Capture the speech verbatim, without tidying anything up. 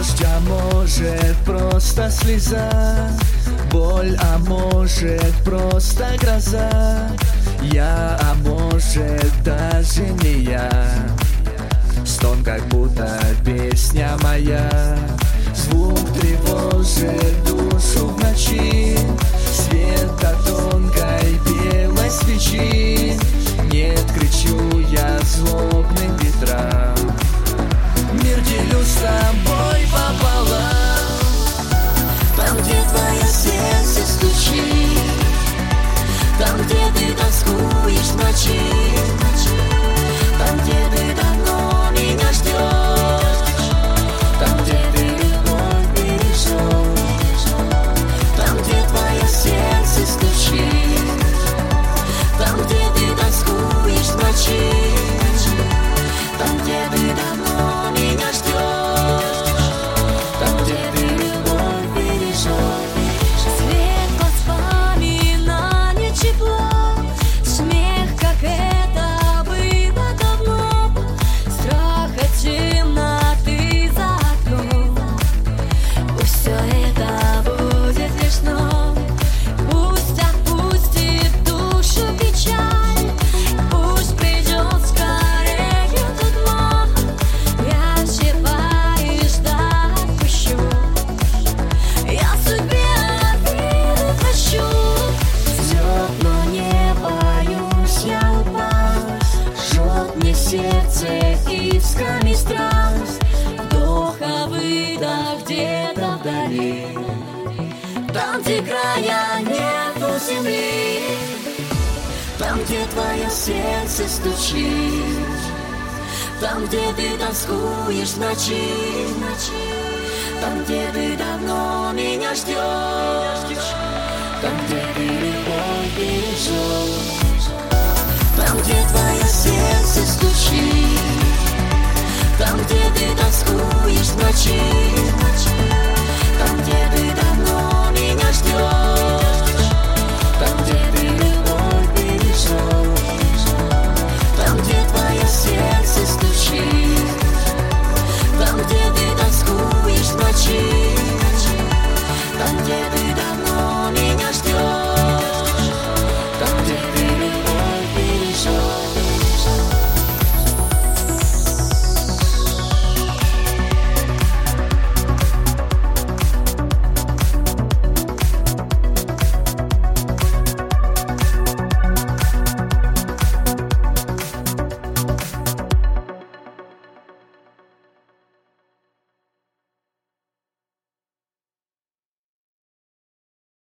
дождь, а может просто слеза, боль, а может просто гроза, я, а может даже не я. Стон, как будто песня моя, звук тревожит душу в ночи, свет от тонкой белой свечи. Нет, кричу я злобным ветрам, мир делю с тобой пополам. Там, где твое сердце стучит, там, где ты тоскуешь в ночи, там, где ты давно меня ждешь, там, где ты любовь бережешь, там, где твое сердце стучит, там, где ты тоскуешь в ночи, там, где ты давно меня ждешь, там, где ты любовь бережешь. Свет воспоминаний, тепло, смех, как это было давно, страх от темноты за окном. Пусть все это будет лишь сном, пусть отпустит душу печаль, пусть придет скорее туман. Я щипаю и ждать пущу, я судьбе обиду прощу. Взлет, но не боюсь я упасть, жжет мне сердце искрами страсть, вдох, а выдох где-то вдали, там, где края нету земли, там, где твое сердце стучит, там, где ты тоскуешь в ночи, там, где ты давно меня ждешь, там, где ты любовь бережешь, там, где твое сердце стучит, там, где ты тоскуешь в ночи, там, где ты